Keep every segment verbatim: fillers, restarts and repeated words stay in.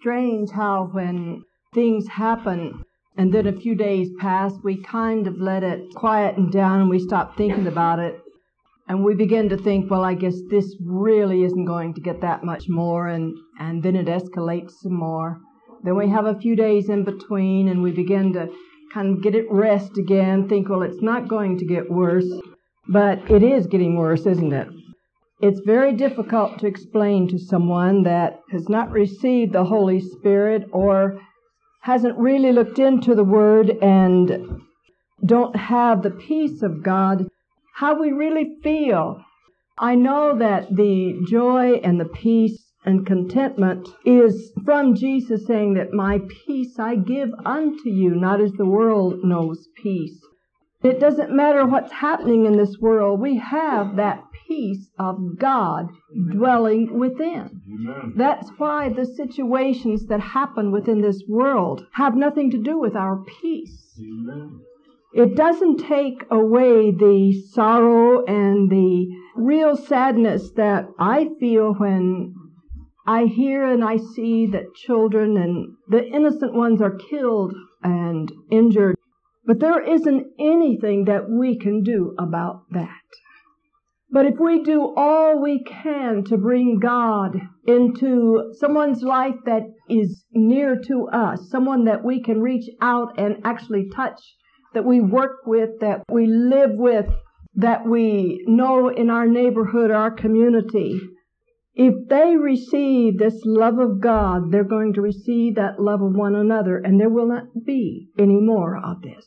strange how when things happen and then a few days pass, we kind of let it quieten down and we stop thinking about it. And we begin to think, well, I guess this really isn't going to get that much more, and, and then it escalates some more. Then we have a few days in between and we begin to kind of get it rest again, think, well, it's not going to get worse. But it is getting worse, isn't it? It's very difficult to explain to someone that has not received the Holy Spirit or hasn't really looked into the Word and don't have the peace of God, how we really feel. I know that the joy and the peace and contentment is from Jesus saying that my peace I give unto you, not as the world knows peace. It doesn't matter what's happening in this world. We have that peace of God dwelling within. Amen. That's why the situations that happen within this world have nothing to do with our peace. Amen. It doesn't take away the sorrow and the real sadness that I feel when I hear and I see that children and the innocent ones are killed and injured. But there isn't anything that we can do about that. But if we do all we can to bring God into someone's life that is near to us, someone that we can reach out and actually touch, that we work with, that we live with, that we know in our neighborhood, our community, if they receive this love of God, they're going to receive that love of one another, and there will not be any more of this.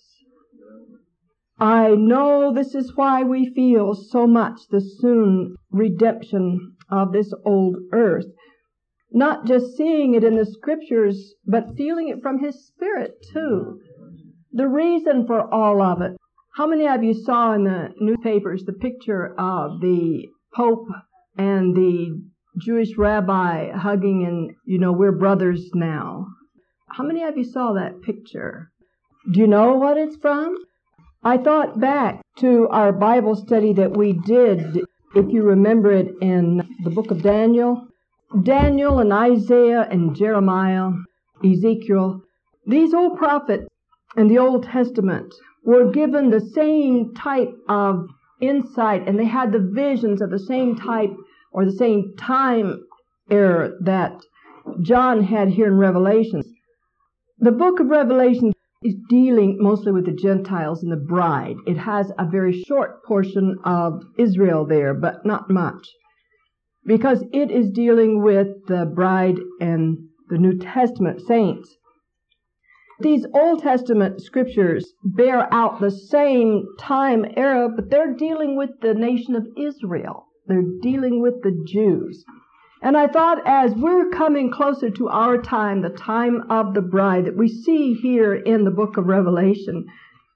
I know this is why we feel so much the soon redemption of this old earth. Not just seeing it in the Scriptures, but feeling it from His Spirit too. The reason for all of it. How many of you saw in the newspapers the picture of the Pope and the Jewish rabbi hugging and, you know, we're brothers now? How many of you saw that picture? Do you know what it's from? I thought back to our Bible study that we did, if you remember it, in the book of Daniel. Daniel and Isaiah and Jeremiah, Ezekiel, these old prophets in the Old Testament were given the same type of insight, and they had the visions of the same type or the same time era that John had here in Revelation. The book of Revelation is dealing mostly with the Gentiles and the bride. It has a very short portion of Israel there, but not much, because it is dealing with the bride and the New Testament saints. These Old Testament scriptures bear out the same time era, but they're dealing with the nation of Israel. They're dealing with the Jews. And I thought, as we're coming closer to our time, the time of the bride that we see here in the book of Revelation,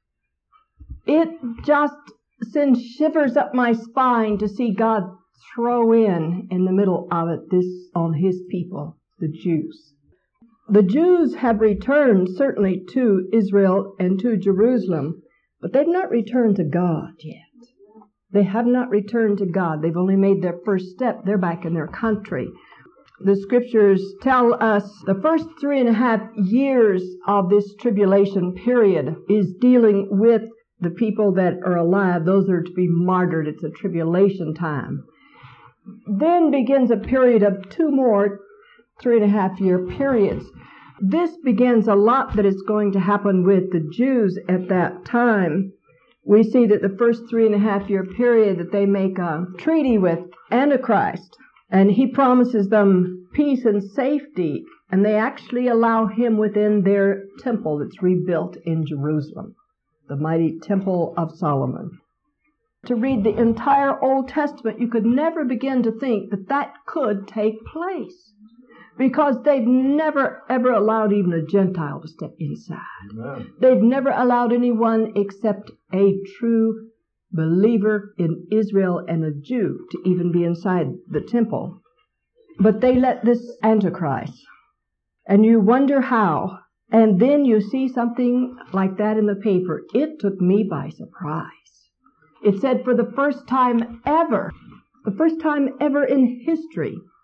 it just sends shivers up my spine to see God throw in, in the middle of it, this on His people, the Jews. The Jews have returned certainly to Israel and to Jerusalem, but they've not returned to God yet. They have not returned to God. They've only made their first step. They're back in their country. The Scriptures tell us the first three and a half years of this tribulation period is dealing with the people that are alive. Those are to be martyred. It's a tribulation time. Then begins a period of two more three and a half year periods. This begins a lot that is going to happen with the Jews at that time. We see that the first three and a half year period that they make a treaty with Antichrist, and he promises them peace and safety, and they actually allow him within their temple that's rebuilt in Jerusalem, the mighty temple of Solomon. To read the entire Old Testament, you could never begin to think that that could take place, because they've never, ever allowed even a Gentile to step inside. Amen. They've never allowed anyone except a true believer in Israel and a Jew to even be inside the temple. But they let this Antichrist. And you wonder how. And then you see something like that in the paper. It took me by surprise. It said for the first time ever, the first time ever in history,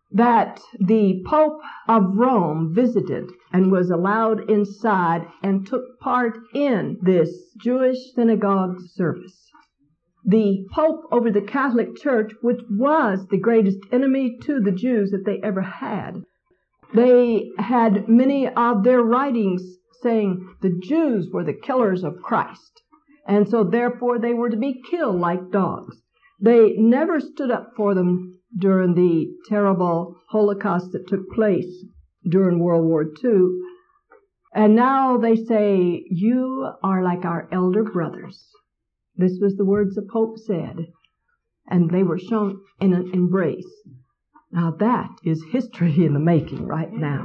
that the Pope of Rome visited and was allowed inside and took part in this Jewish synagogue service. The Pope over the Catholic Church, which was the greatest enemy to the Jews that they ever had, they had many of their writings saying the Jews were the killers of Christ, and so therefore they were to be killed like dogs. They never stood up for them during the terrible Holocaust that took place during World War Two. And now they say, you are like our elder brothers. This was the words the Pope said. And they were shown in an embrace. Now that is history in the making right now.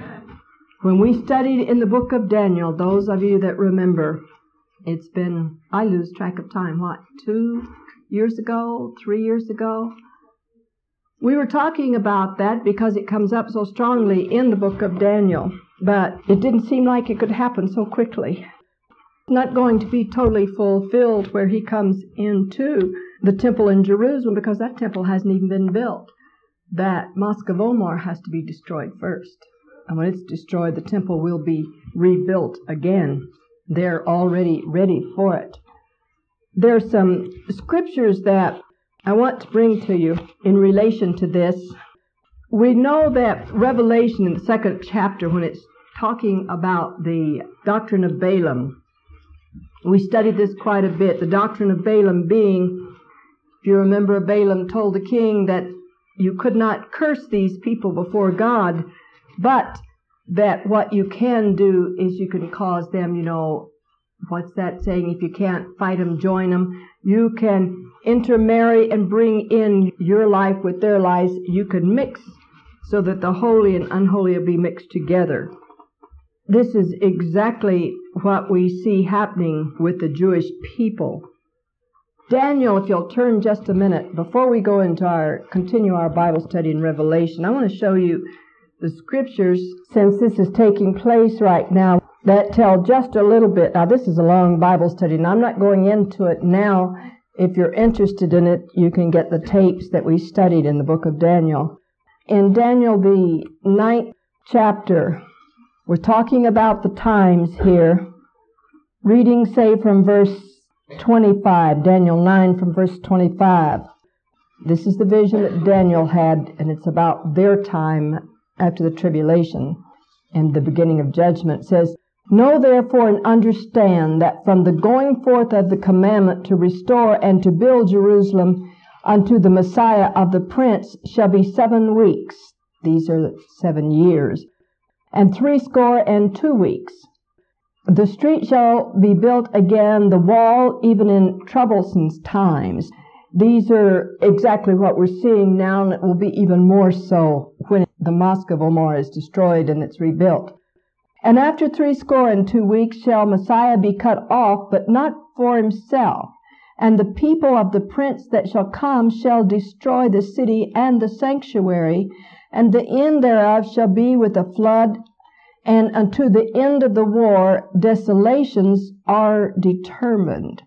When we studied in the book of Daniel, those of you that remember, it's been, I lose track of time, what, two years ago, three years ago? We were talking about that because it comes up so strongly in the book of Daniel, but it didn't seem like it could happen so quickly. Not going to be totally fulfilled where he comes into the temple in Jerusalem, because that temple hasn't even been built. That Mosque of Omar has to be destroyed first. And when it's destroyed, the temple will be rebuilt again. They're already ready for it. There's some scriptures that I want to bring to you in relation to this. We know that Revelation in the second chapter, when it's talking about the doctrine of Balaam, we studied this quite a bit. The doctrine of Balaam being, if you remember, Balaam told the king that you could not curse these people before God, but that what you can do is you can cause them, you know, what's that saying? If you can't fight them, join them. You can intermarry and bring in your life with their lives. You can mix so that the holy and unholy will be mixed together. This is exactly what we see happening with the Jewish people. Daniel, if you'll turn just a minute, before we go into our, continue our Bible study in Revelation, I want to show you the scriptures, since this is taking place right now, that tell just a little bit. Now, this is a long Bible study, and I'm not going into it now. If you're interested in it, you can get the tapes that we studied in the book of Daniel. In Daniel, the ninth chapter, we're talking about the times here. Reading, say, from verse twenty-five, Daniel nine from verse twenty-five. This is the vision that Daniel had, and it's about their time after the tribulation and the beginning of judgment. It says, know therefore and understand that from the going forth of the commandment to restore and to build Jerusalem unto the Messiah of the Prince shall be seven weeks. These are seven years. And threescore and two weeks. The street shall be built again, the wall even in troublesome times. These are exactly what we're seeing now, and it will be even more so when the Mosque of Omar is destroyed and it's rebuilt. And after threescore and two weeks shall Messiah be cut off, but not for himself. And the people of the prince that shall come shall destroy the city and the sanctuary, and the end thereof shall be with a flood, and unto the end of the war desolations are determined.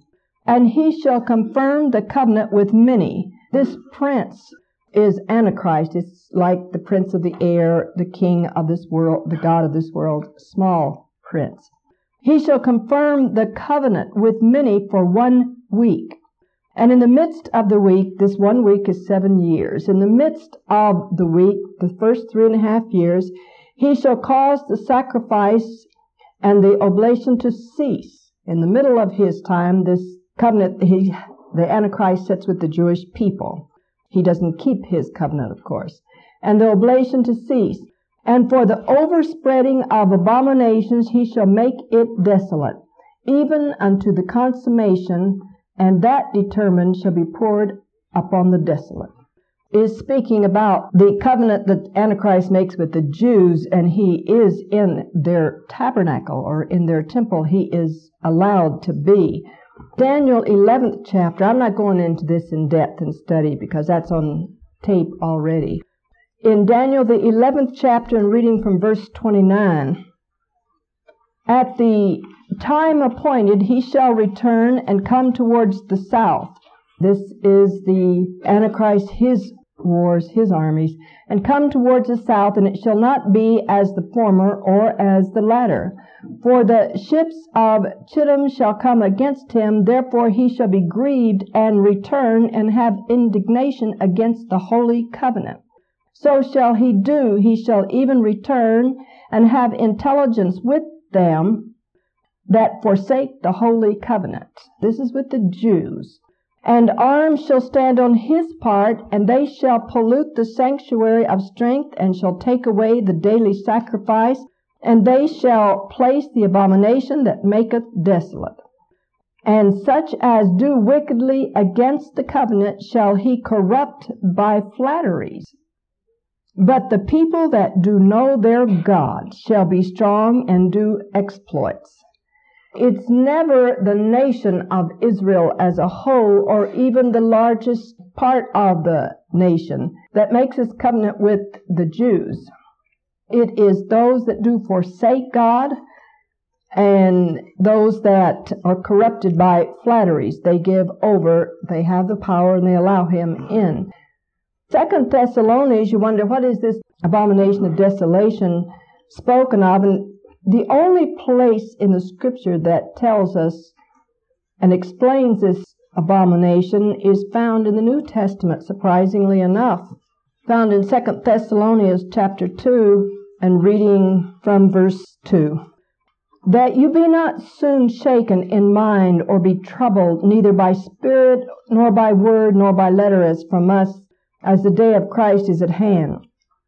And he shall confirm the covenant with many. This prince is Antichrist. It's like the prince of the air, the king of this world, the god of this world, small prince. He shall confirm the covenant with many for one week. And in the midst of the week, this one week is seven years. In the midst of the week, the first three and a half years, he shall cause the sacrifice and the oblation to cease. In the middle of his time, this covenant, he, the Antichrist sits with the Jewish people. He doesn't keep his covenant, of course. And the oblation to cease. And for the overspreading of abominations he shall make it desolate, even unto the consummation, and that determined shall be poured upon the desolate. Is speaking about the covenant that Antichrist makes with the Jews, and he is in their tabernacle or in their temple. He is allowed to be. Daniel eleventh chapter, I'm not going into this in depth and study because that's on tape already. In Daniel the eleventh chapter, and reading from verse twenty-nine, at the time appointed he shall return and come towards the south. This is the Antichrist, his wars, his armies, and come towards the south, and it shall not be as the former or as the latter. For the ships of Chittim shall come against him, therefore he shall be grieved and return and have indignation against the holy covenant. So shall he do, he shall even return and have intelligence with them that forsake the holy covenant. This is with the Jews. And arms shall stand on his part, and they shall pollute the sanctuary of strength, and shall take away the daily sacrifice, and they shall place the abomination that maketh desolate. And such as do wickedly against the covenant shall he corrupt by flatteries. But the people that do know their God shall be strong and do exploits. It's never the nation of Israel as a whole, or even the largest part of the nation, that makes this covenant with the Jews. It is those that do forsake God and those that are corrupted by flatteries. They give over, they have the power, and they allow him in. Second Thessalonians, you wonder, what is this abomination of desolation spoken of? And the only place in the scripture that tells us and explains this abomination is found in the New Testament, surprisingly enough. Found in Second Thessalonians chapter two, and reading from verse two. That you be not soon shaken in mind, or be troubled, neither by spirit, nor by word, nor by letter, as from us, as the day of Christ is at hand.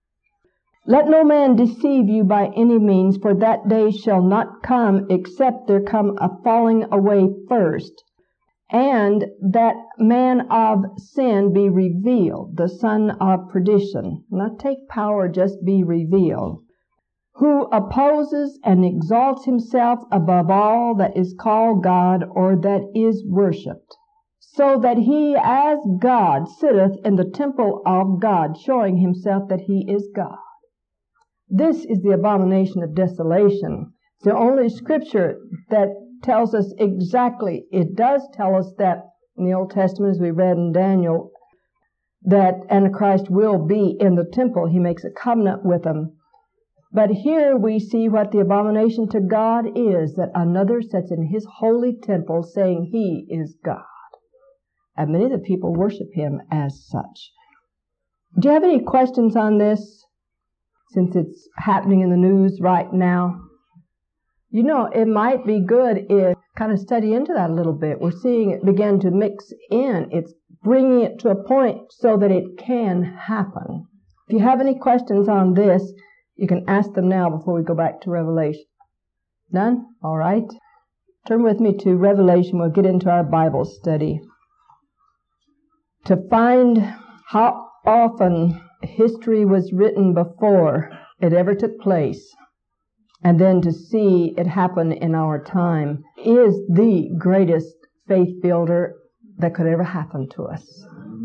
Let no man deceive you by any means, for that day shall not come, except there come a falling away first, and that man of sin be revealed, the son of perdition. Not take power, just be revealed. Who opposes and exalts himself above all that is called God, or that is worshipped, so that he as God sitteth in the temple of God, showing himself that he is God. This is the abomination of desolation. It's the only scripture that tells us exactly. It does tell us that in the Old Testament, as we read in Daniel, that Antichrist will be in the temple. He makes a covenant with them. But here we see what the abomination to God is, that another sits in his holy temple saying he is God. And many of the people worship him as such. Do you have any questions on this? Since it's happening in the news right now. You know, it might be good if kind of study into that a little bit. We're seeing it begin to mix in. It's bringing it to a point so that it can happen. If you have any questions on this, you can ask them now before we go back to Revelation. None? All right. Turn with me to Revelation. We'll get into our Bible study. To find how often history was written before it ever took place, and then to see it happen in our time, is the greatest faith builder that could ever happen to us.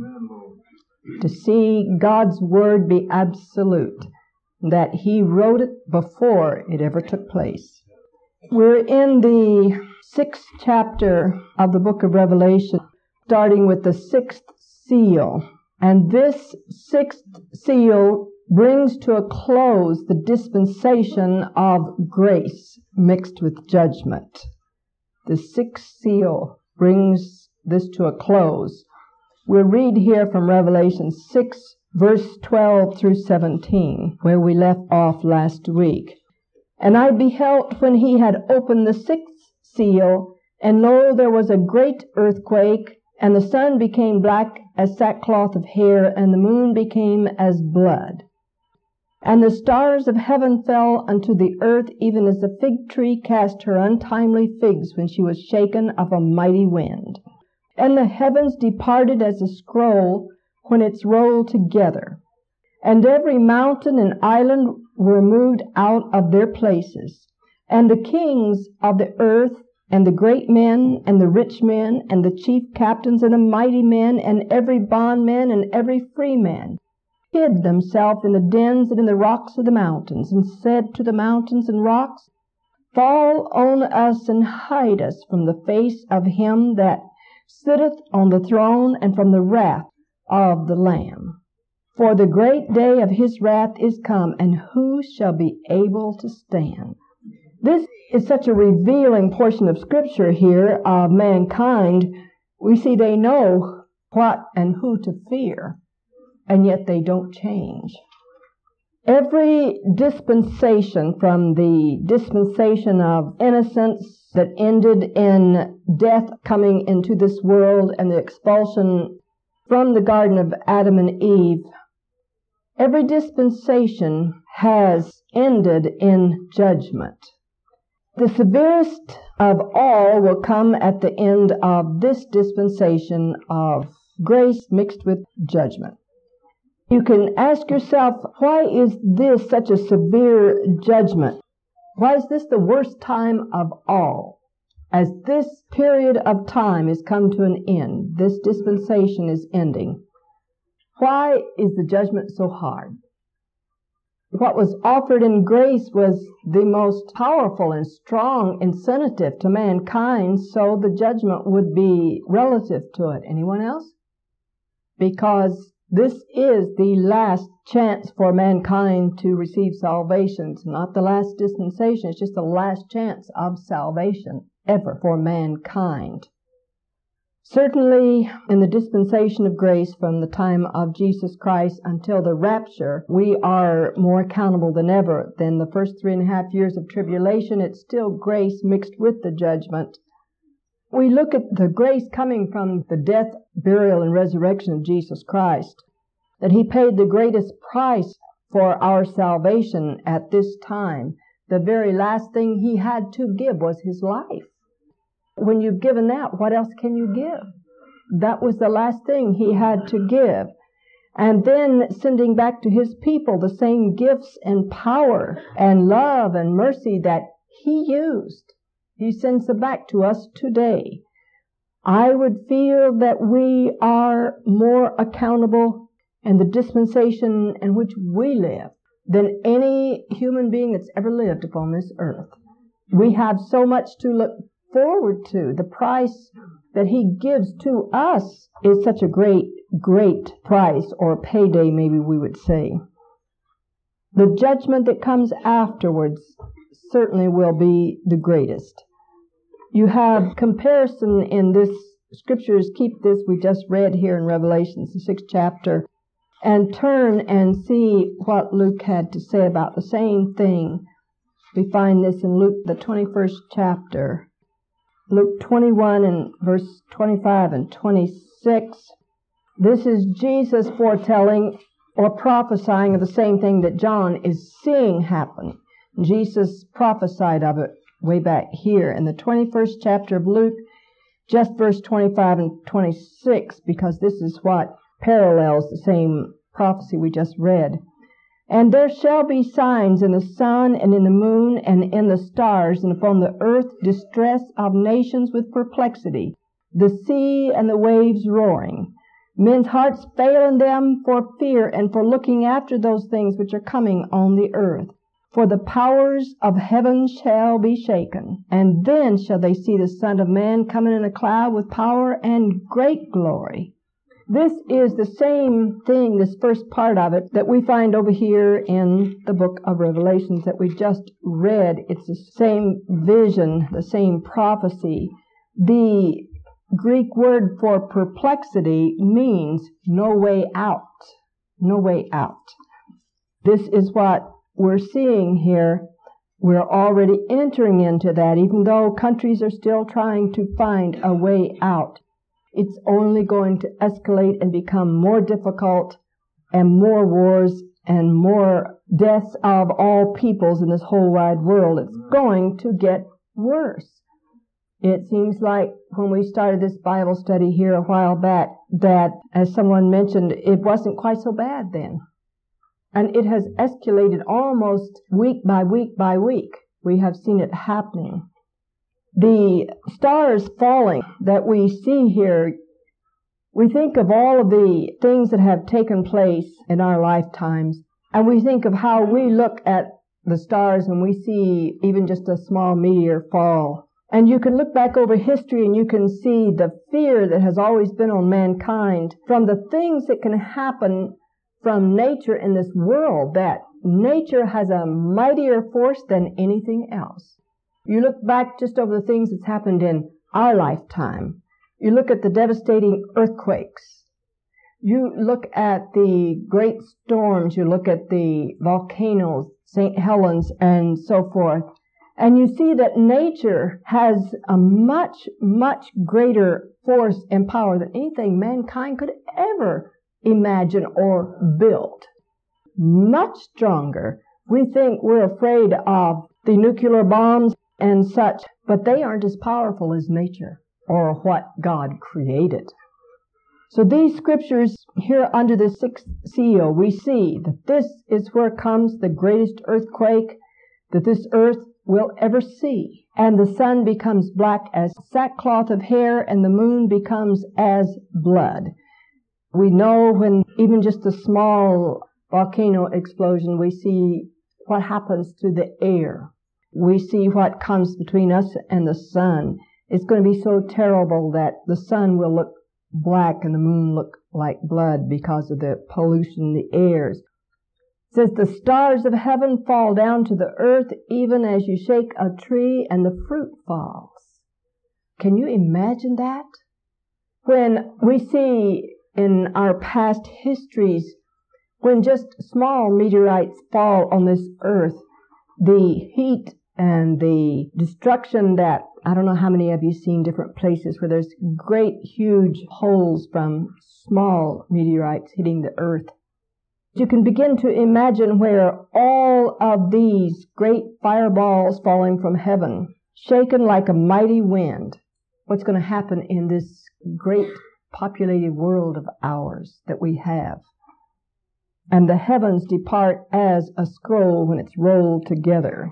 To see God's word be absolute, that he wrote it before it ever took place. We're in the sixth chapter of the book of Revelation, starting with the sixth seal. And this sixth seal brings to a close the dispensation of grace mixed with judgment. The sixth seal brings this to a close. We'll read here from Revelation six, verse twelve through seventeen, where we left off last week. And I beheld when he had opened the sixth seal, and lo, there was a great earthquake, and the sun became black as sackcloth of hair, and the moon became as blood. And the stars of heaven fell unto the earth, even as the fig tree cast her untimely figs when she was shaken of a mighty wind. And the heavens departed as a scroll when it's rolled together. And every mountain and island were moved out of their places. And the kings of the earth, and the great men, and the rich men, and the chief captains, and the mighty men, and every bondman, and every free man, hid themselves in the dens and in the rocks of the mountains, and said to the mountains and rocks, Fall on us, and hide us from the face of him that sitteth on the throne, and from the wrath of the Lamb. For the great day of his wrath is come, and who shall be able to stand? This is such a revealing portion of Scripture here of mankind. We see they know what and who to fear, and yet they don't change. Every dispensation, from the dispensation of innocence that ended in death coming into this world and the expulsion from the Garden of Adam and Eve, every dispensation has ended in judgment. The severest of all will come at the end of this dispensation of grace mixed with judgment. You can ask yourself, why is this such a severe judgment? Why is this the worst time of all? As this period of time has come to an end, this dispensation is ending, why is the judgment so hard? What was offered in grace was the most powerful and strong incentive to mankind, so the judgment would be relative to it. Anyone else? Because this is the last chance for mankind to receive salvation. It's not the last dispensation, it's just the last chance of salvation ever for mankind. Certainly, in the dispensation of grace from the time of Jesus Christ until the rapture, we are more accountable than ever. Than the first three and a half years of tribulation, it's still grace mixed with the judgment. We look at the grace coming from the death, burial, and resurrection of Jesus Christ, that he paid the greatest price for our salvation at this time. The very last thing he had to give was his life. When you've given that, what else can you give? That was the last thing he had to give. And then sending back to his people the same gifts and power and love and mercy that he used, he sends them back to us today. I would feel that we are more accountable in the dispensation in which we live than any human being that's ever lived upon this earth. We have so much to look forward to. The price that he gives to us is such a great, great price, or payday, maybe we would say. The judgment that comes afterwards certainly will be the greatest. You have comparison in this scriptures. Keep this we just read here in Revelation, the sixth chapter, and turn and see what Luke had to say about the same thing. We find this in Luke, the twenty-first chapter. Luke twenty-one and verse twenty-five and twenty-six. This is Jesus foretelling or prophesying of the same thing that John is seeing happen. Jesus prophesied of it way back here in the twenty-first chapter of Luke, just verse twenty-five and twenty-six, because this is what parallels the same prophecy we just read. And there shall be signs in the sun and in the moon and in the stars, and upon the earth distress of nations with perplexity, the sea and the waves roaring, men's hearts failing them for fear and for looking after those things which are coming on the earth. For the powers of heaven shall be shaken, and then shall they see the Son of Man coming in a cloud with power and great glory. This is the same thing, this first part of it, that we find over here in the book of Revelations that we just read. It's the same vision, the same prophecy. The Greek word for perplexity means no way out. No way out. This is what we're seeing here. We're already entering into that, even though countries are still trying to find a way out. It's only going to escalate and become more difficult, and more wars and more deaths of all peoples in this whole wide world. It's going to get worse. It seems like when we started this Bible study here a while back, that, as someone mentioned, it wasn't quite so bad then. And it has escalated almost week by week by week. We have seen it happening. The stars falling that we see here, we think of all of the things that have taken place in our lifetimes, and we think of how we look at the stars and we see even just a small meteor fall. And you can look back over history and you can see the fear that has always been on mankind from the things that can happen from nature in this world that nature has a mightier force than anything else. You look back just over the things that's happened in our lifetime. You look at the devastating earthquakes. You look at the great storms. You look at the volcanoes, Saint Helens, and so forth. And you see that nature has a much, much greater force and power than anything mankind could ever imagine or build. Much stronger. We think we're afraid of the nuclear bombs and such, but they aren't as powerful as nature or what God created. So these scriptures here under the sixth seal, we see that this is where comes the greatest earthquake that this earth will ever see. And the sun becomes black as sackcloth of hair, and the moon becomes as blood. We know when even just a small volcano explosion, we see what happens to the air. We see what comes between us and the sun. It's going to be so terrible that the sun will look black and the moon look like blood because of the pollution in the airs. It says, the stars of heaven fall down to the earth, even as you shake a tree and the fruit falls. Can you imagine that? When we see in our past histories, when just small meteorites fall on this earth, the heat and the destruction that, I don't know how many of you seen different places where there's great huge holes from small meteorites hitting the earth. You can begin to imagine where all of these great fireballs falling from heaven, shaken like a mighty wind, what's going to happen in this great populated world of ours that we have. And the heavens depart as a scroll when it's rolled together.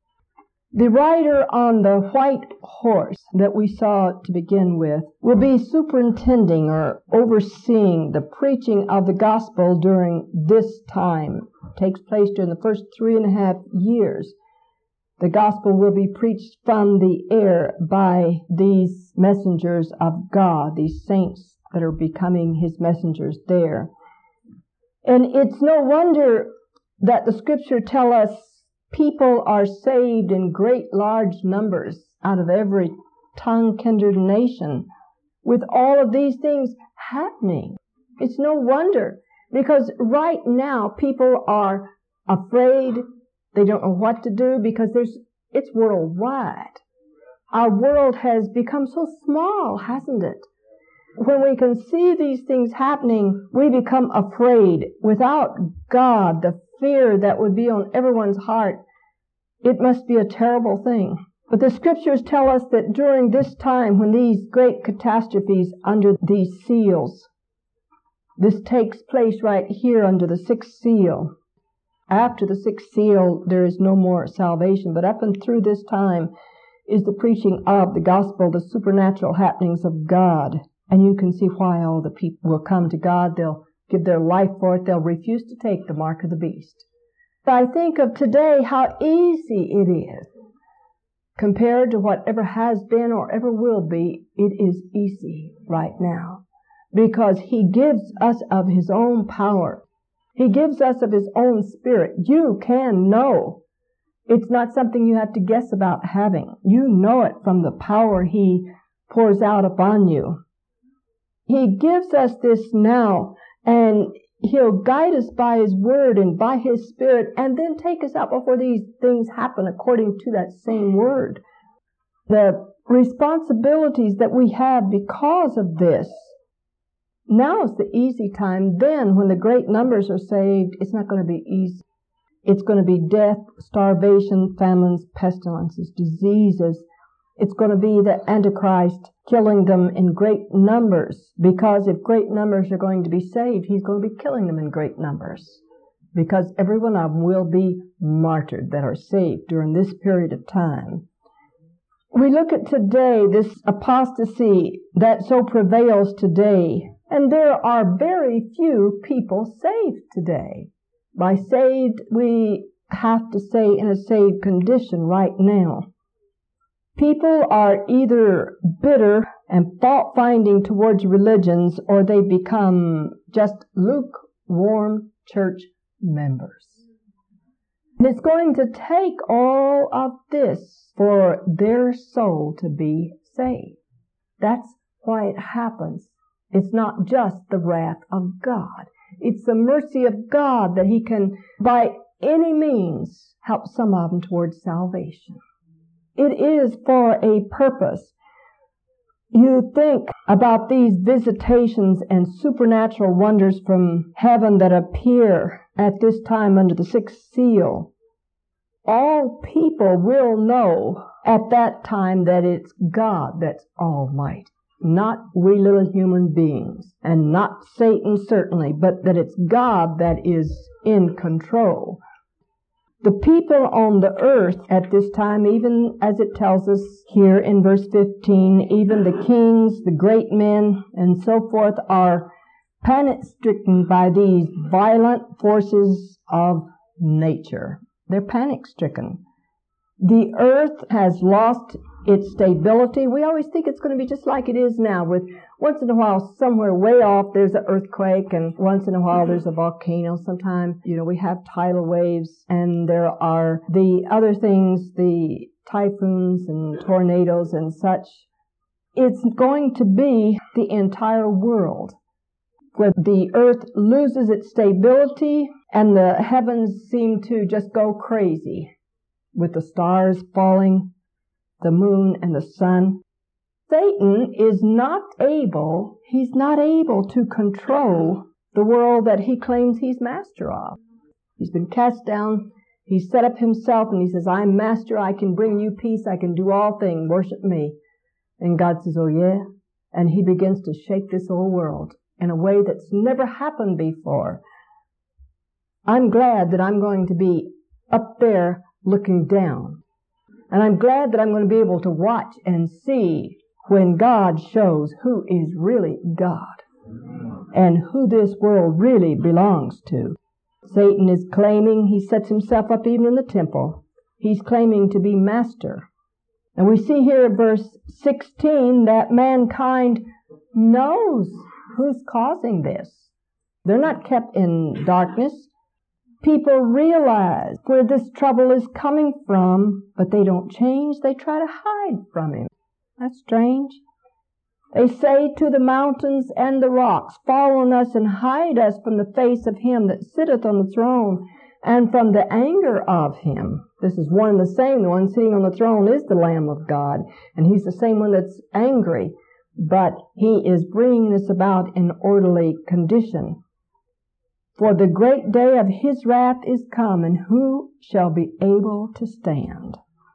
The rider on the white horse that we saw to begin with will be superintending or overseeing the preaching of the gospel during this time. It takes place during the first three and a half years. The gospel will be preached from the air by these messengers of God, these saints that are becoming his messengers there. And it's no wonder that the scripture tell us people are saved in great large numbers out of every tongue, kindred, nation. With all of these things happening, it's no wonder, because right now people are afraid. They don't know what to do because there's it's worldwide. Our world has become so small, hasn't it? When we can see these things happening, we become afraid. Without God, the fear that would be on everyone's heart, it must be a terrible thing. But the scriptures tell us that during this time, when these great catastrophes under these seals, this takes place right here under the sixth seal. After the sixth seal, there is no more salvation. But up and through this time is the preaching of the gospel, the supernatural happenings of God. And you can see why all the people will come to God. They'll give their life for it. They'll refuse to take the mark of the beast. I think of today how easy it is. Compared to whatever has been or ever will be, it is easy right now. Because he gives us of his own power. He gives us of his own spirit. You can know. It's not something you have to guess about having. You know it from the power he pours out upon you. He gives us this now, and he'll guide us by his word and by his spirit, and then take us out before these things happen according to that same word. The responsibilities that we have because of this. Now is the easy time. Then, when the great numbers are saved, it's not going to be easy. It's going to be death, starvation, famines, pestilences, diseases. It's going to be the Antichrist killing them in great numbers, because if great numbers are going to be saved, he's going to be killing them in great numbers, because every one of them will be martyred that are saved during this period of time. We look at today, this apostasy that so prevails today, and there are very few people saved today. By saved, we have to say in a saved condition right now. People are either bitter and fault-finding towards religions, or they become just lukewarm church members. And it's going to take all of this for their soul to be saved. That's why it happens. It's not just the wrath of God. It's the mercy of God that He can, by any means, help some of them towards salvation. It is for a purpose. You think about these visitations and supernatural wonders from heaven that appear at this time under the sixth seal. All people will know at that time that it's God that's almighty, not we little human beings, and not Satan certainly, but that it's God that is in control. The people on the earth at this time, even as it tells us here in verse fifteen, even the kings, the great men, and so forth, are panic-stricken by these violent forces of nature. They're panic-stricken. The earth has lost its stability. We always think it's going to be just like it is now, with once in a while somewhere way off there's an earthquake, and once in a while there's a volcano. Sometimes, you know, we have tidal waves, and there are the other things, the typhoons and tornadoes and such. It's going to be the entire world where the earth loses its stability and the heavens seem to just go crazy with the stars falling, the moon and the sun. Satan is not able, he's not able to control the world that he claims he's master of. He's been cast down, he's set up himself, and he says, I'm master, I can bring you peace, I can do all things, worship me. And God says, oh yeah? And he begins to shake this whole world in a way that's never happened before. I'm glad that I'm going to be up there looking down. And I'm glad that I'm going to be able to watch and see when God shows who is really God and who this world really belongs to. Satan is claiming, he sets himself up even in the temple. He's claiming to be master. And we see here in verse sixteen that mankind knows who's causing this. They're not kept in darkness. People realize where this trouble is coming from, but they don't change. They try to hide from him. That's strange. They say to the mountains and the rocks, fall on us and hide us from the face of him that sitteth on the throne and from the anger of him. This is one and the same. The one sitting on the throne is the Lamb of God, and he's the same one that's angry, but he is bringing this about in orderly condition. For the great day of his wrath is come, and who shall be able to stand?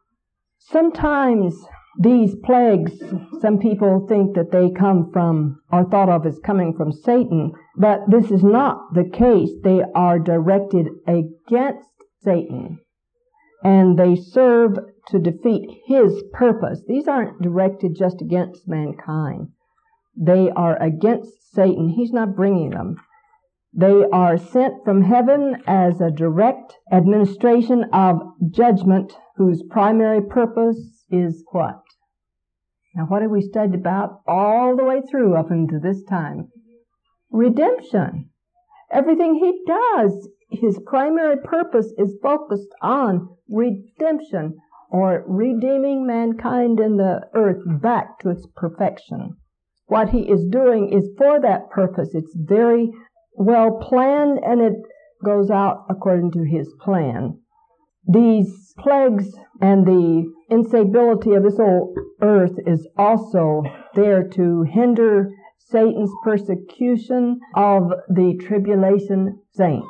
Sometimes these plagues, some people think that they come from, or thought of as coming from Satan, but this is not the case. They are directed against Satan, and they serve to defeat his purpose. These aren't directed just against mankind. They are against Satan. He's not bringing them. They are sent from heaven as a direct administration of judgment whose primary purpose is what? Now, what have we studied about all the way through up until this time? Redemption. Everything he does, his primary purpose is focused on redemption, or redeeming mankind and the earth back to its perfection. What he is doing is for that purpose. It's very well planned, and it goes out according to his plan. These plagues and the instability of this old earth is also there to hinder Satan's persecution of the tribulation saints.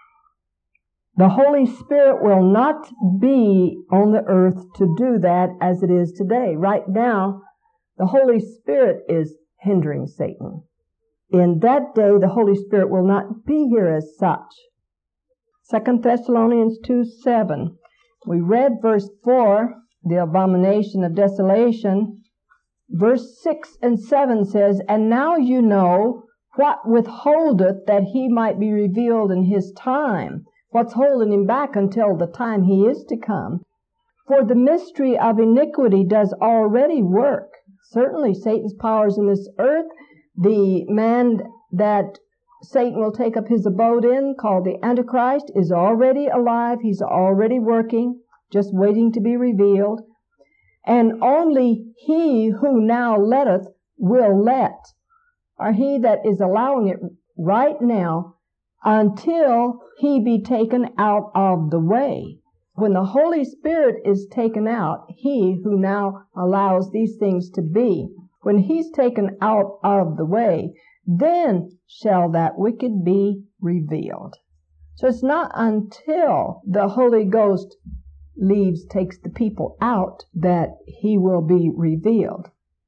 The Holy Spirit will not be on the earth to do that as it is today. Right now, the Holy Spirit is hindering Satan. In that day, the Holy Spirit will not be here as such. Second Thessalonians two seven. We read verse four, the abomination of desolation. Verse six and seven says, and now you know what withholdeth that he might be revealed in his time. What's holding him back until the time he is to come? For the mystery of iniquity does already work. Certainly Satan's powers in this earth, the man that Satan will take up his abode in, called the Antichrist, is already alive. He's already working, just waiting to be revealed. And only he who now letteth will let, or he that is allowing it right now, until he be taken out of the way. When the Holy Spirit is taken out, he who now allows these things to be, when he's taken out of the way, then shall that wicked be revealed. So it's not until the Holy Ghost leaves, takes the people out, that he will be revealed.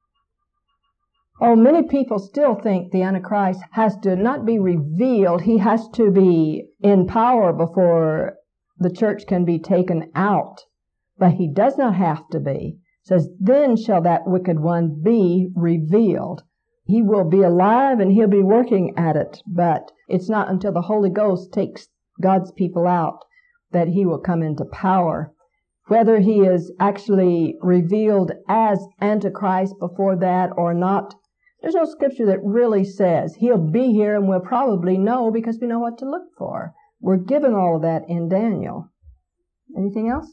Oh, many people still think the Antichrist has to not be revealed, he has to be in power before the church can be taken out. But he does not have to be. It says, then shall that wicked one be revealed. He will be alive and he'll be working at it, but it's not until the Holy Ghost takes God's people out that he will come into power. Whether he is actually revealed as Antichrist before that or not, there's no scripture that really says. He'll be here, and we'll probably know because we know what to look for. We're given all of that in Daniel. Anything else?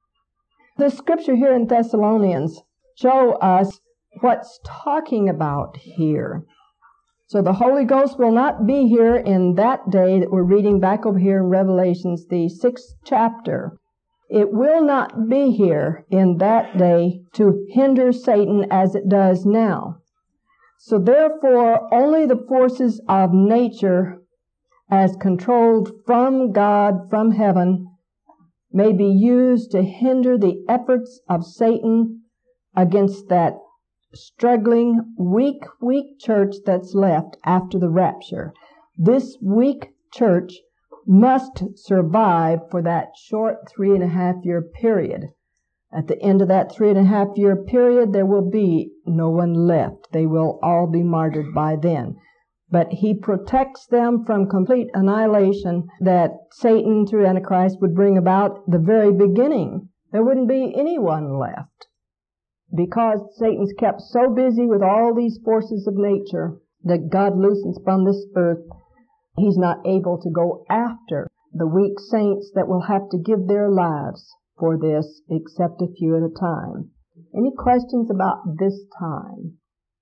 The scripture here in Thessalonians show us what's talking about here. So the Holy Ghost will not be here in that day that we're reading back over here in Revelations, the sixth chapter. It will not be here in that day to hinder Satan as it does now. So therefore, only the forces of nature, as controlled from God, from heaven, may be used to hinder the efforts of Satan against that struggling, weak, weak church that's left after the rapture. This weak church must survive for that short three and a half year period. At the end of that three and a half year period, there will be no one left. They will all be martyred by then. But he protects them from complete annihilation that Satan, through Antichrist, would bring about the very beginning. There wouldn't be anyone left. Because Satan's kept so busy with all these forces of nature that God loosens from this earth, he's not able to go after the weak saints that will have to give their lives for this, except a few at a time. Any questions about this time?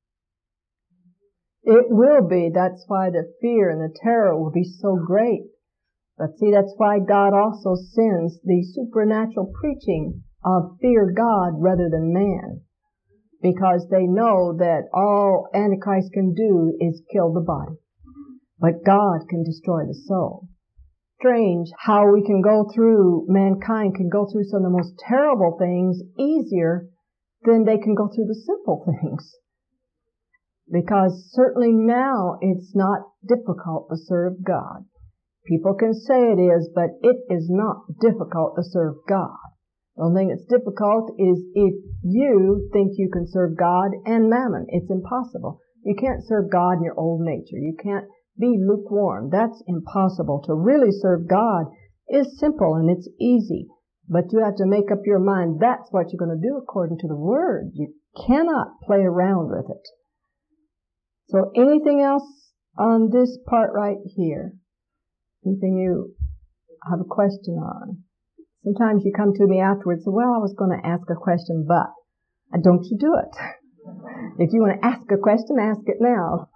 It will be. That's why the fear and the terror will be so great. But see, that's why God also sends the supernatural preaching of fear God rather than man. Because they know that all Antichrist can do is kill the body. But God can destroy the soul. Strange how we can go through, mankind can go through some of the most terrible things easier than they can go through the simple things. Because certainly now it's not difficult to serve God. People can say it is, but it is not difficult to serve God. The only thing that's difficult is if you think you can serve God and mammon. It's impossible. You can't serve God in your old nature. You can't be lukewarm. That's impossible. To really serve God is simple and it's easy. But you have to make up your mind that's what you're going to do according to the Word. You cannot play around with it. So anything else on this part right here? Anything you have a question on? Sometimes you come to me afterwards and say, well, I was going to ask a question, but don't you do it. If you want to ask a question, ask it now.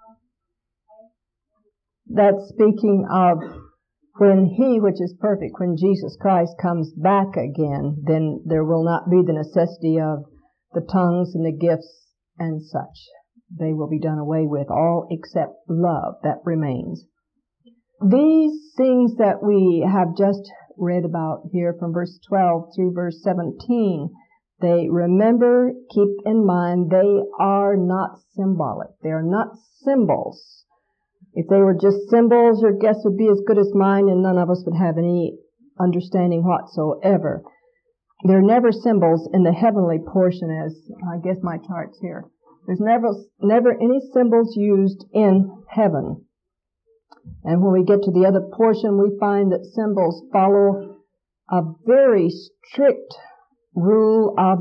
That's speaking of when He, which is perfect, when Jesus Christ comes back again, then there will not be the necessity of the tongues and the gifts and such. They will be done away with, all except love that remains. These things that we have just read about here from verse twelve through verse seventeen, they remember, keep in mind, they are not symbolic. They are not symbols. If they were just symbols, your guess would be as good as mine and none of us would have any understanding whatsoever. They're never symbols in the heavenly portion, as I guess my chart's here. There's never, never any symbols used in heaven. And when we get to the other portion, we find that symbols follow a very strict rule of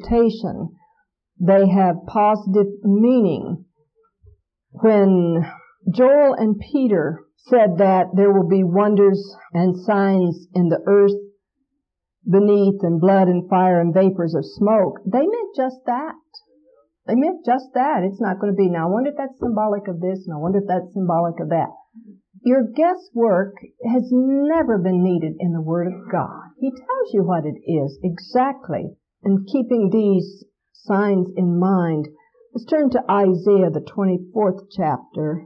interpretation. They have positive meaning. When Joel and Peter said that there will be wonders and signs in the earth beneath, and blood and fire and vapors of smoke. They meant just that. They meant just that. It's not going to be, now I wonder if that's symbolic of this, and I wonder if that's symbolic of that. Your guesswork has never been needed in the Word of God. He tells you what it is exactly. And keeping these signs in mind, let's turn to Isaiah, the twenty-fourth chapter.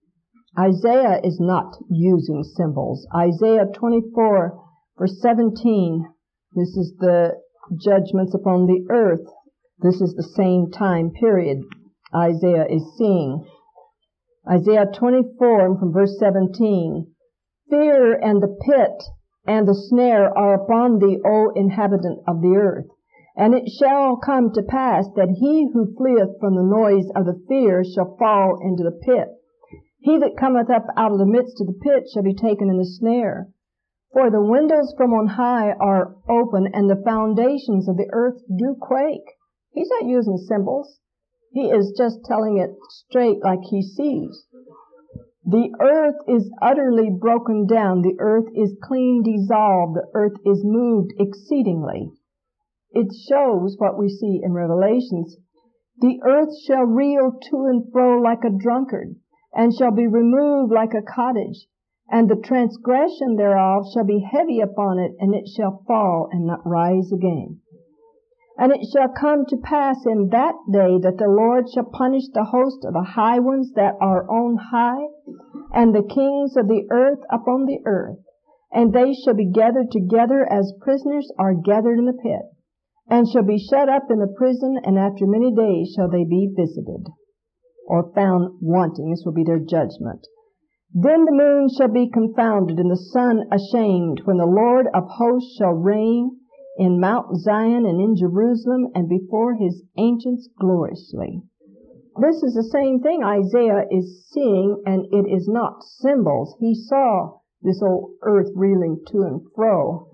Isaiah is not using symbols. Isaiah twenty-four, verse seventeen. This is the judgments upon the earth. This is the same time period Isaiah is seeing. Isaiah twenty-four, from verse seventeen. Fear and the pit and the snare are upon thee, O inhabitant of the earth. And it shall come to pass that he who fleeth from the noise of the fear shall fall into the pit. He that cometh up out of the midst of the pit shall be taken in the snare. For the windows from on high are open, and the foundations of the earth do quake. He's not using symbols. He is just telling it straight like he sees. The earth is utterly broken down. The earth is clean dissolved. The earth is moved exceedingly. It shows what we see in Revelations. The earth shall reel to and fro like a drunkard, and shall be removed like a cottage. And the transgression thereof shall be heavy upon it, and it shall fall and not rise again. And it shall come to pass in that day that the Lord shall punish the host of the high ones that are on high, and the kings of the earth upon the earth. And they shall be gathered together as prisoners are gathered in the pit, and shall be shut up in the prison, and after many days shall they be visited, or found wanting. This will be their judgment. Then the moon shall be confounded, and the sun ashamed, when the Lord of hosts shall reign in Mount Zion and in Jerusalem, and before his ancients gloriously. This is the same thing Isaiah is seeing, and it is not symbols. He saw this old earth reeling to and fro.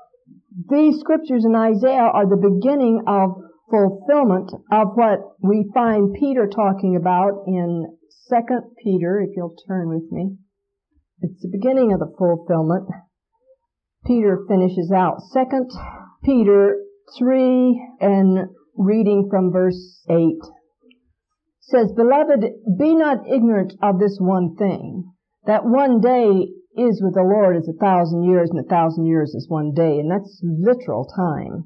These scriptures in Isaiah are the beginning of fulfillment of what we find Peter talking about in Second Peter, if you'll turn with me. It's the beginning of the fulfillment. Peter finishes out Second Peter three, and reading from verse eight, says, Beloved, be not ignorant of this one thing, that one day is with the Lord as a thousand years, and a thousand years is one day, and that's literal time.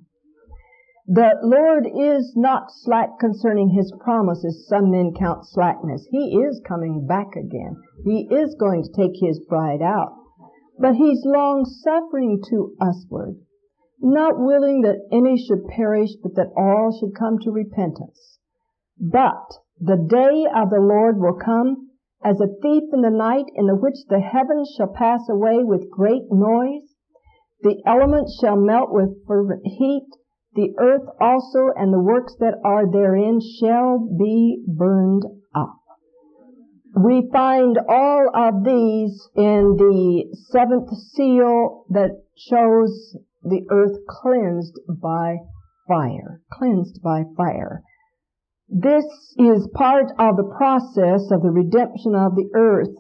The Lord is not slack concerning his promises, some men count slackness. He is coming back again. He is going to take his bride out. But he's long-suffering to usward, not willing that any should perish, but that all should come to repentance. But the day of the Lord will come as a thief in the night, in the which the heavens shall pass away with great noise. The elements shall melt with fervent heat. The earth also and the works that are therein shall be burned up. We find all of these in the seventh seal that shows the earth cleansed by fire. Cleansed by fire. This is part of the process of the redemption of the earth.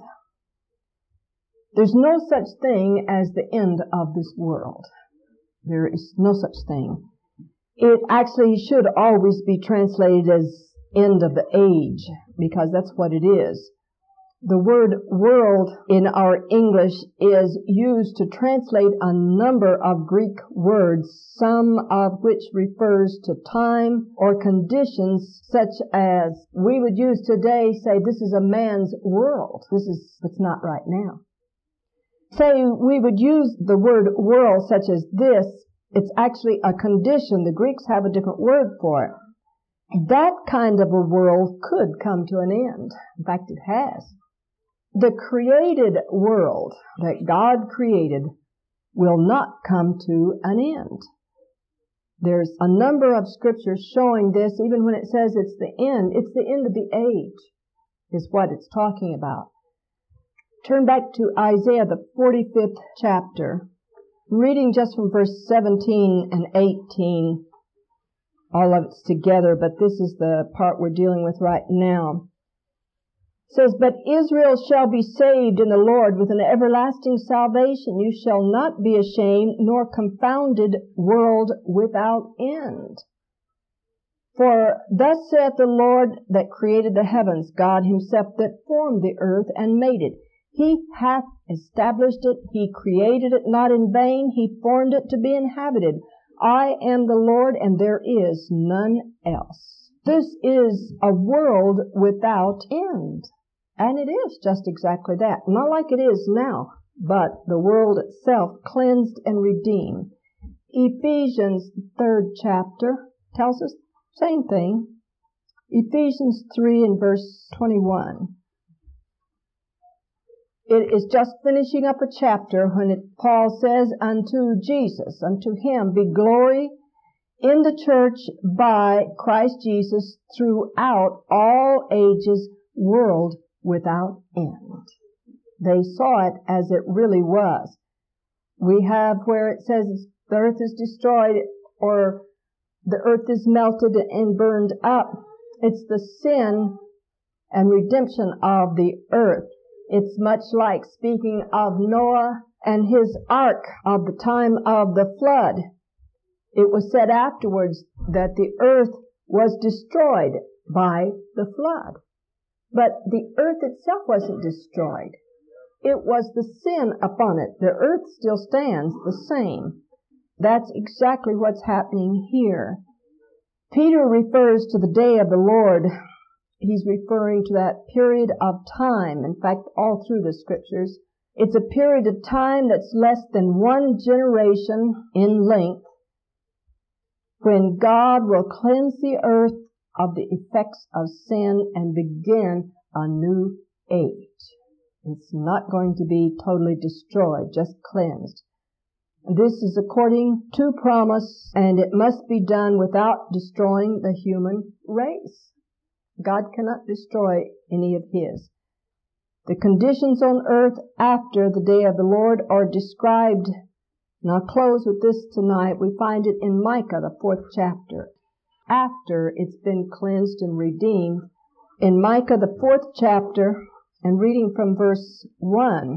There's no such thing as the end of this world. There is no such thing. It actually should always be translated as end of the age, because that's what it is. The word world in our English is used to translate a number of Greek words, some of which refers to time or conditions, such as we would use today, say this is a man's world. This is, it's not right now. Say we would use the word world such as this, it's actually a condition. The Greeks have a different word for it. That kind of a world could come to an end. In fact, it has. The created world that God created will not come to an end. There's a number of scriptures showing this, even when it says it's the end, it's the end of the age, is what it's talking about. Turn back to Isaiah, the forty-fifth chapter. I'm reading just from verse seventeen and eighteen. All of it's together, but this is the part we're dealing with right now. It says, but Israel shall be saved in the Lord with an everlasting salvation. You shall not be ashamed nor confounded, world without end. For thus saith the Lord that created the heavens, God himself that formed the earth and made it. He hath established it. He created it not in vain. He formed it to be inhabited. I am the Lord, and there is none else. This is a world without end. And it is just exactly that. Not like it is now, but the world itself cleansed and redeemed. Ephesians, third chapter, tells us the same thing. Ephesians three and verse twenty-one. It is just finishing up a chapter when it, Paul says, unto Jesus, unto him be glory in the church by Christ Jesus throughout all ages, world without end. They saw it as it really was. We have where it says the earth is destroyed or the earth is melted and burned up. It's the sin and redemption of the earth. It's much like speaking of Noah and his ark of the time of the flood. It was said afterwards that the earth was destroyed by the flood. But the earth itself wasn't destroyed. It was the sin upon it. The earth still stands the same. That's exactly what's happening here. Peter refers to the day of the Lord. He's referring to that period of time. In fact, all through the scriptures, it's a period of time that's less than one generation in length, when God will cleanse the earth of the effects of sin and begin a new age. It's not going to be totally destroyed, just cleansed. This is according to promise, and it must be done without destroying the human race. God cannot destroy any of his. The conditions on earth after the day of the Lord are described. And I'll close with this tonight. We find it in Micah, the fourth chapter. After it's been cleansed and redeemed, in Micah, the fourth chapter, and reading from verse one,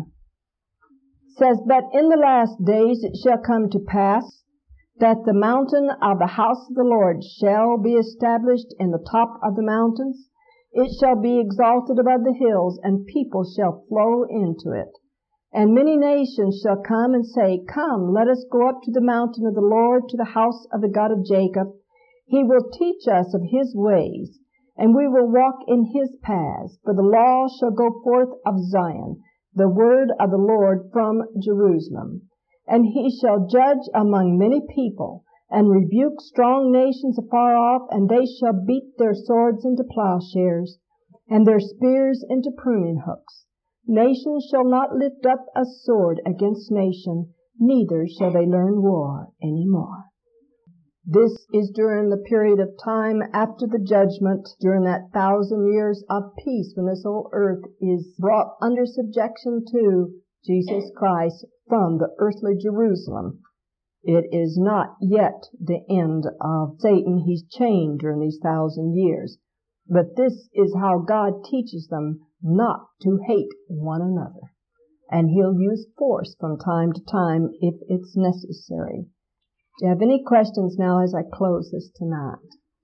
says, but in the last days it shall come to pass that the mountain of the house of the Lord shall be established in the top of the mountains. It shall be exalted above the hills, and people shall flow into it. And many nations shall come and say, come, let us go up to the mountain of the Lord, to the house of the God of Jacob. He will teach us of his ways, and we will walk in his paths. For the law shall go forth of Zion, the word of the Lord from Jerusalem. And he shall judge among many people, and rebuke strong nations afar off, and they shall beat their swords into plowshares, and their spears into pruning hooks. Nation shall not lift up a sword against nation, neither shall they learn war any more. This is during the period of time after the judgment, during that thousand years of peace, when this whole earth is brought under subjection to Jesus Christ from the earthly Jerusalem. It is not yet the end of Satan. He's chained during these thousand years. But this is how God teaches them not to hate one another. And he'll use force from time to time if it's necessary. Do you have any questions now as I close this tonight?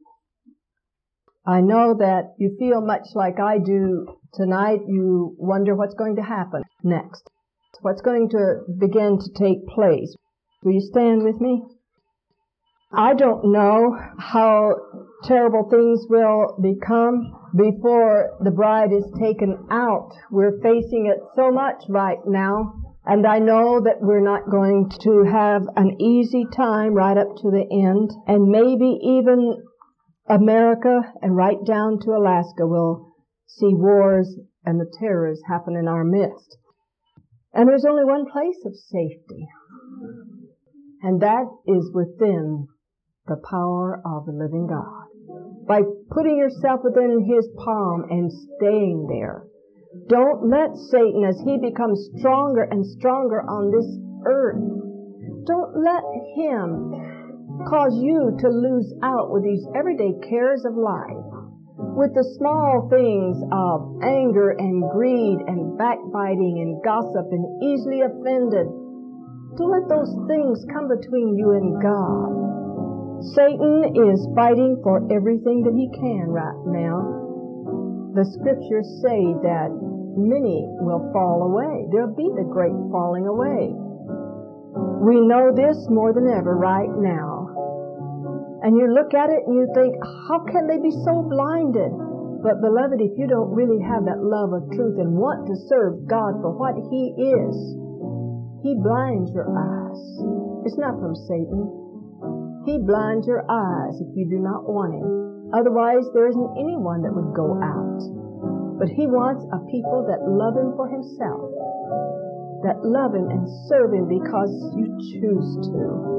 I know that you feel much like I do tonight. You wonder what's going to happen next. What's going to begin to take place. Will you stand with me? I don't know how terrible things will become before the bride is taken out. We're facing it so much right now. And I know that we're not going to have an easy time right up to the end. And maybe even America and right down to Alaska will see wars and the terrors happen in our midst. And there's only one place of safety. And that is within the power of the living God. By putting yourself within his palm and staying there. Don't let Satan, as he becomes stronger and stronger on this earth, don't let him cause you to lose out with these everyday cares of life. with the small things of anger and greed and backbiting and gossip and easily offended. Don't let those things come between you and God. Satan is fighting for everything that he can right now. The scriptures say that many will fall away. There'll be the great falling away. We know this more than ever right now. And you look at it and you think, how can they be so blinded? But beloved, if you don't really have that love of truth and want to serve God for what He is, He blinds your eyes. It's not from Satan. He blinds your eyes if you do not want Him. Otherwise, there isn't anyone that would go out. But He wants a people that love Him for Himself, that love Him and serve Him because you choose to.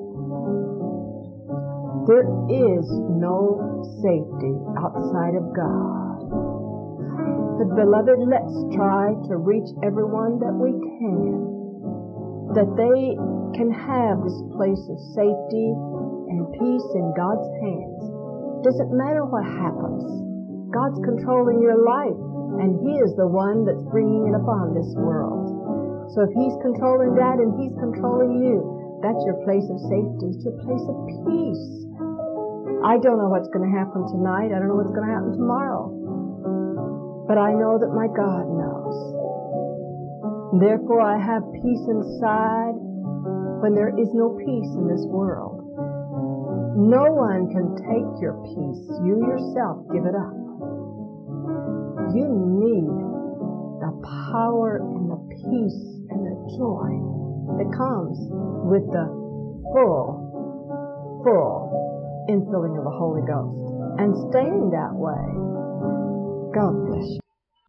There is no safety outside of God. But beloved, let's try to reach everyone that we can, that they can have this place of safety and peace in God's hands. Doesn't matter what happens. God's controlling your life, and He is the one that's bringing it upon this world. So if He's controlling that and He's controlling you, that's your place of safety. It's your place of peace. I don't know what's going to happen tonight. I don't know what's going to happen tomorrow. But I know that my God knows. Therefore, I have peace inside when there is no peace in this world. No one can take your peace. You yourself give it up. You need the power and the peace and the joy that comes with the full, full infilling of the Holy Ghost, and staying that way. God bless you.